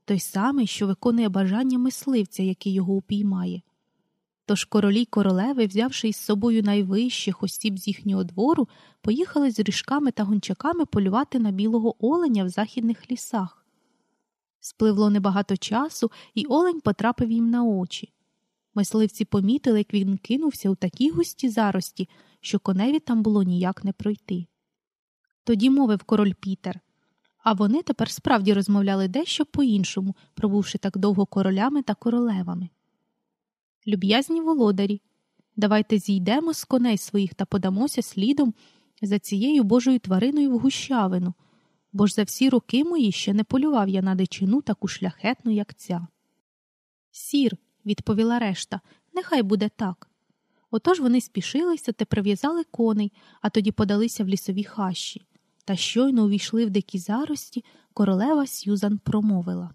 той самий, що виконує бажання мисливця, який його упіймає. Тож королі й королеви, взявши із собою найвищих осіб з їхнього двору, поїхали з ріжками та гончаками полювати на білого оленя в західних лісах. Спливло небагато часу, і олень потрапив їм на очі. Мисливці помітили, як він кинувся у такі густі зарості, що коневі там було ніяк не пройти. Тоді мовив король Пітер. А вони тепер справді розмовляли дещо по-іншому, пробувши так довго королями та королевами. «Люб'язні володарі, давайте зійдемо з коней своїх та подамося слідом за цією Божою твариною в гущавину, бо ж за всі роки мої ще не полював я на дичину таку шляхетну, як ця». «Сір», – відповіла решта, – «нехай буде так». Отож вони спішилися та прив'язали коней, а тоді подалися в лісові хащі. Та щойно увійшли в дикі зарості, королева Сьюзан промовила.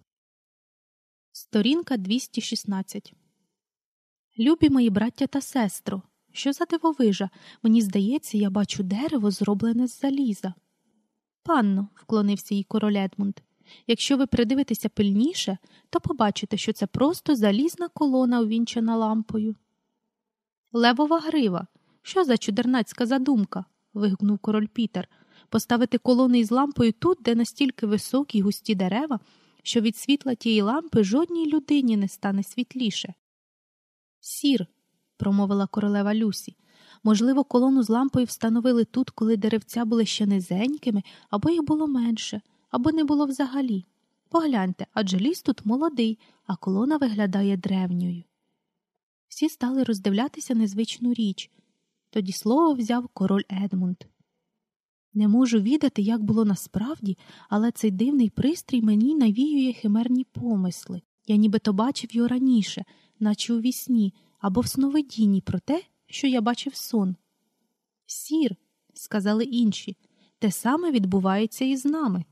Сторінка 216. «Любі мої браття та сестро, що за дивовижа? Мені здається, я бачу дерево, зроблене з заліза». «Панно», – вклонився їй король Едмунд, – «якщо ви придивитеся пильніше, то побачите, що це просто залізна колона, увінчана лампою». «Левова грива! Що за чудернацька задумка?» – вигукнув король Пітер. «Поставити колони із лампою тут, де настільки високі й густі дерева, що від світла тієї лампи жодній людині не стане світліше». «Сір», – промовила королева Люсі, – «можливо, колону з лампою встановили тут, коли деревця були ще низенькими, або їх було менше, або не було взагалі. Погляньте, адже ліс тут молодий, а колона виглядає древньою». Всі стали роздивлятися незвичну річ. Тоді слово взяв король Едмунд. «Не можу відати, як було насправді, але цей дивний пристрій мені навіює химерні помисли. Я нібито бачив його раніше, наче у вісні, або в сновидінні про те, що я бачив сон». «Сір», – сказали інші, – «те саме відбувається і з нами».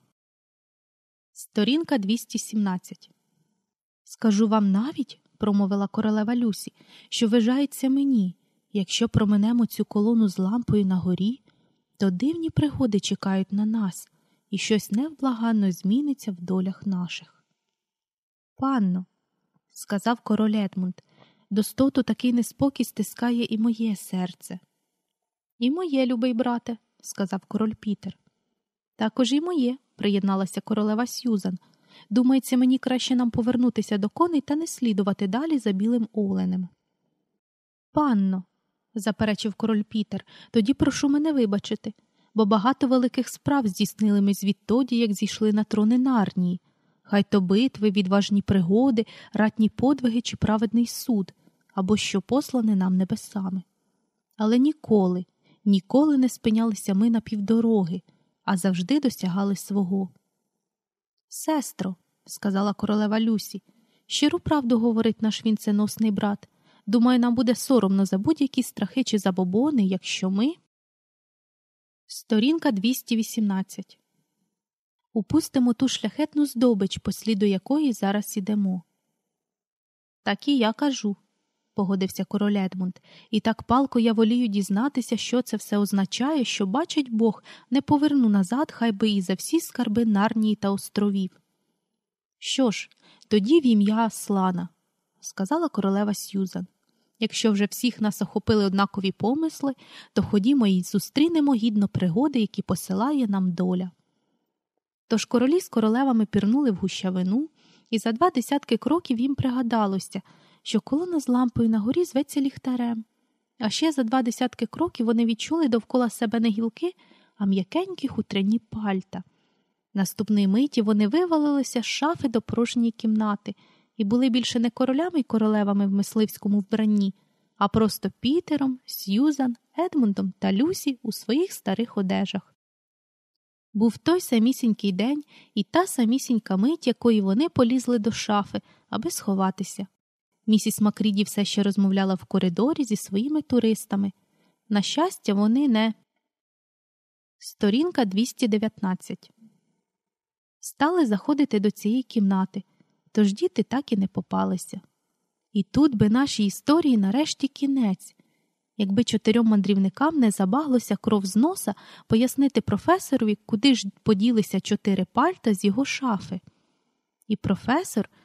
Сторінка 217. «Скажу вам навіть, – промовила королева Люсі, – що вважається мені, якщо проминемо цю колону з лампою на горі, то дивні пригоди чекають на нас, і щось невблаганно зміниться в долях наших». «Панно», – сказав король Едмунд, – «достоту такий неспокій стискає і моє серце». «І моє, любий брате», – сказав король Пітер. «Також і моє», – приєдналася королева Сьюзан. «Думається, мені краще нам повернутися до коней та не слідувати далі за білим оленем». «Панно», – заперечив король Пітер, – «тоді прошу мене вибачити, бо багато великих справ здійснили ми звідтоді, як зійшли на трони Нарнії. Хай то битви, відважні пригоди, ратні подвиги чи праведний суд, або що послане нам небесами. Але ніколи, ніколи не спинялися ми на півдороги, а завжди досягали свого». «Сестро», – сказала королева Люсі, – «щиру правду говорить наш вінценосний брат. Думаю, нам буде соромно за будь-які страхи чи забобони, якщо ми…» Сторінка 218. «Упустимо ту шляхетну здобич, по сліду якої зараз ідемо». «Так і я кажу», – погодився король Едмунд, – «і так палко я волію дізнатися, що це все означає, що, бачить Бог, не поверну назад, хай би і за всі скарби Нарнії та островів». «Що ж, тоді в ім'я Аслана», – сказала королева Сьюзан. «Якщо вже всіх нас охопили однакові помисли, то ходімо і зустрінемо гідно пригоди, які посилає нам доля». Тож королі з королевами пірнули в гущавину, і за 20 кроків їм пригадалося, що колона з лампою на горі зветься ліхтарем. А ще за 20 кроків вони відчули довкола себе не гілки, а м'якенькі хутряні пальта. Наступної миті вони вивалилися з шафи до порожньої кімнати і були більше не королями й королевами в мисливському вбранні, а просто Пітером, Сьюзан, Едмундом та Люсі у своїх старих одежах. Був той самісінький день і та самісінька мить, якої вони полізли до шафи, аби сховатися. Місіс Макріді все ще розмовляла в коридорі зі своїми туристами. На щастя, вони не… Сторінка 219. Стали заходити до цієї кімнати, тож діти так і не попалися. І тут би нашій історії нарешті кінець, якби 4 мандрівникам не забаглося кров з носа пояснити професорові, куди ж поділися 4 пальта з його шафи. і професор